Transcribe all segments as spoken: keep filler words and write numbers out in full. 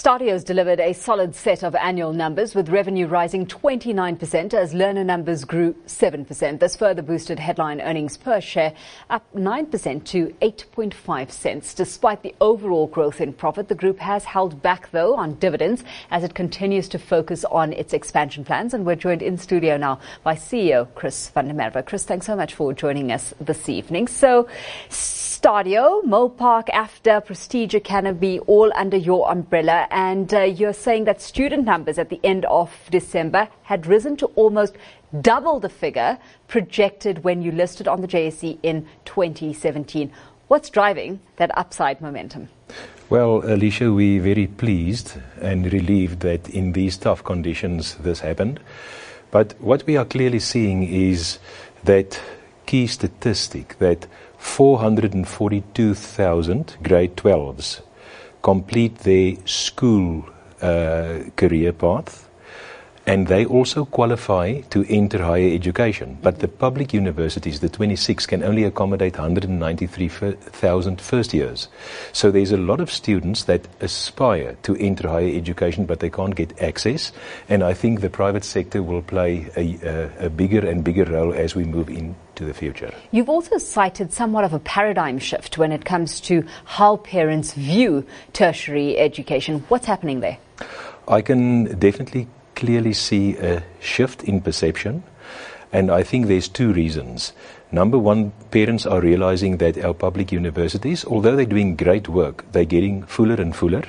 Stadio's delivered a solid set of annual numbers, with revenue rising twenty-nine percent as learner numbers grew seven percent. This further boosted headline earnings per share up nine percent to eight point five cents. Despite the overall growth in profit, the group has held back, though, on dividends as it continues to focus on its expansion plans. And we're joined in studio now by C E O Chris van der Merwe. Chris, thanks so much for joining us this evening. So, Stadio, Milpark, AFDA, Prestige Academy, all under your umbrella, and uh, you're saying that student numbers at the end of December had risen to almost double the figure projected when you listed on the J S E in twenty seventeen. What's driving that upside momentum? Well, Alicia, we're very pleased and relieved that in these tough conditions this happened. But what we are clearly seeing is that key statistic that four hundred forty-two thousand grade twelves complete their school uh, career path, and they also qualify to enter higher education. But the public universities, the twenty-six, can only accommodate one hundred ninety-three thousand first years. So there's a lot of students that aspire to enter higher education, but they can't get access. And I think the private sector will play a, a, a bigger and bigger role as we move into the future. You've also cited somewhat of a paradigm shift when it comes to how parents view tertiary education. What's happening there? I can definitely clearly see a shift in perception, and I think there's two reasons. Number one, parents are realizing that our public universities, although they're doing great work, they're getting fuller and fuller.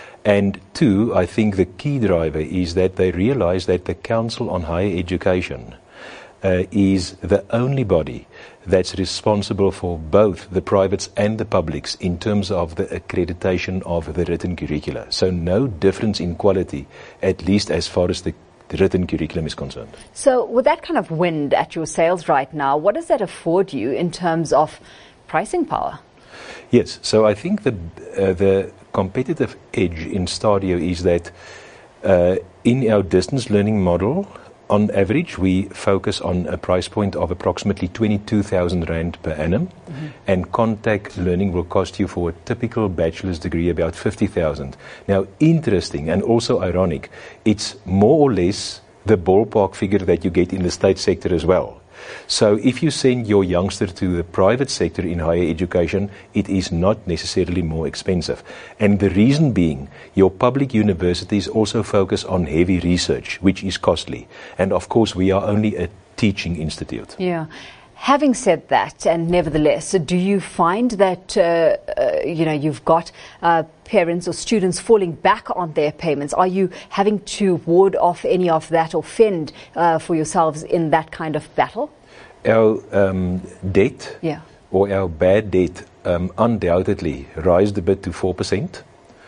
And two, I think the key driver is that they realize that the Council on Higher Education uh, is the only body that's responsible for both the privates and the publics in terms of the accreditation of the written curricula. So no difference in quality, at least as far as the written curriculum is concerned. So with that kind of wind at your sails right now, what does that afford you in terms of pricing power? Yes, so I think the, uh, the competitive edge in Stadio is that uh, in our distance learning model, on average, we focus on a price point of approximately twenty-two thousand rand per annum, mm-hmm. and contact learning will cost you for a typical bachelor's degree about fifty thousand. Now, interesting and also ironic, it's more or less the ballpark figure that you get in the state sector as well. So if you send your youngster to the private sector in higher education, it is not necessarily more expensive. And the reason being, your public universities also focus on heavy research, which is costly. And of course, we are only a teaching institute. Yeah. Having said that, and nevertheless, do you find that, uh, uh, you know, you've got uh, parents or students falling back on their payments? Are you having to ward off any of that or fend uh, for yourselves in that kind of battle? Our um, debt, yeah. or our bad debt, um, undoubtedly rised a bit to four percent.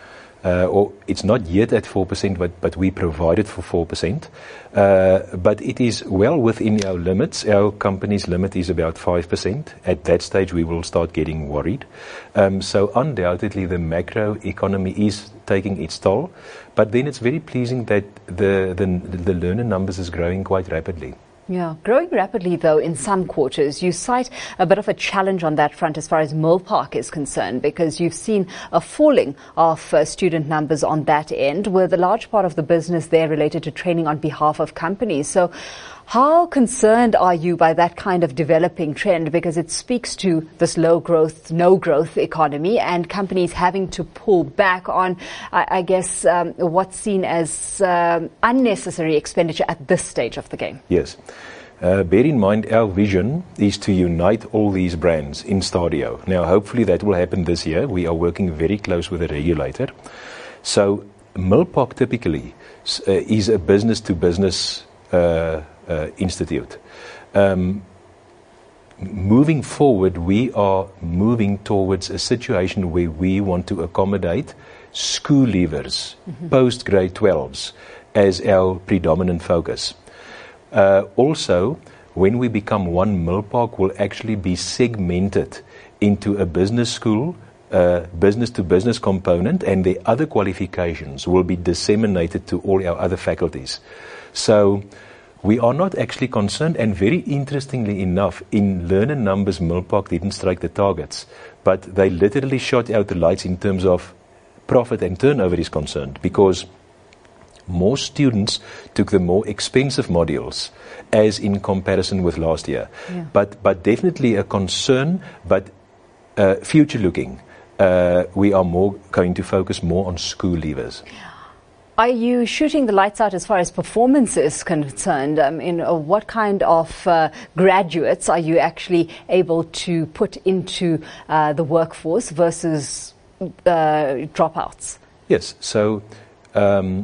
Uh, or it's not yet at four percent, but, but we provided for four percent. Uh, but it is well within our limits. Our company's limit is about five percent. At that stage, we will start getting worried. Um, so undoubtedly, the macro economy is taking its toll. But then it's very pleasing that the, the, the learner numbers is growing quite rapidly. Yeah, growing rapidly, though, in some quarters. You cite a bit of a challenge on that front as far as Milpark is concerned, because you've seen a falling of uh, student numbers on that end, with a large part of the business there related to training on behalf of companies. So how concerned are you by that kind of developing trend? Because it speaks to this low growth, no growth economy and companies having to pull back on, I, I guess, um, what's seen as um, unnecessary expenditure at this stage of the game. Yes. Uh, bear in mind, our vision is to unite all these brands in Stadio. Now, hopefully that will happen this year. We are working very close with the regulator. So, Milpark typically uh, is a business-to-business uh, uh, institute. Um, moving forward, we are moving towards a situation where we want to accommodate school leavers, mm-hmm. post-grade twelves, as our predominant focus. Uh, also, when we become one, Milpark will actually be segmented into a business school, uh, business-to-business component, and the other qualifications will be disseminated to all our other faculties. So we are not actually concerned, and very interestingly enough, in learner numbers, Milpark didn't strike the targets, but they literally shot out the lights in terms of profit and turnover is concerned, because more students took the more expensive modules as in comparison with last year. Yeah. But but definitely a concern, but uh, future looking. Uh, we are more going to focus more on school leavers. Are you shooting the lights out as far as performance is concerned? I mean, uh, what kind of uh, graduates are you actually able to put into uh, the workforce versus uh, dropouts? Yes, so um,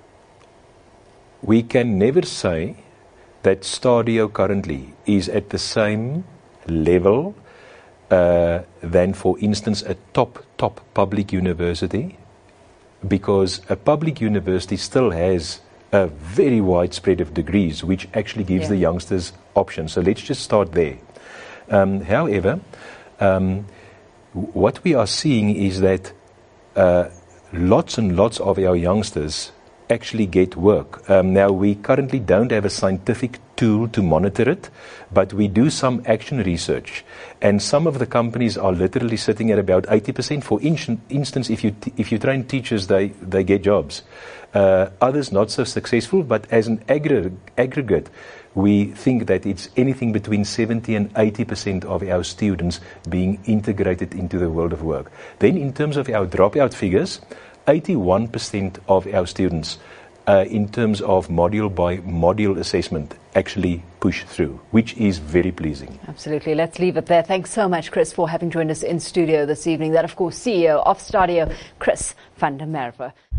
we can never say that Stadio currently is at the same level uh, than, for instance, a top, top public university, because a public university still has a very wide spread of degrees, which actually gives yeah. the youngsters options. So let's just start there. Um, however, um, what we are seeing is that uh, lots and lots of our youngsters actually get work. Um, now, we currently don't have a scientific tool to monitor it, but we do some action research, and some of the companies are literally sitting at about eighty percent. For in- instance, if you t- if you train teachers, they, they get jobs. Uh, others not so successful, but as an aggr- aggregate, we think that it's anything between seventy and eighty percent of our students being integrated into the world of work. Then in terms of our dropout figures, eighty-one percent of our students, uh, in terms of module by module assessment, actually push through, which is very pleasing. Absolutely. Let's leave it there. Thanks so much, Chris, for having joined us in studio this evening. That, of course, C E O of Stadio, Chris van der Merwe.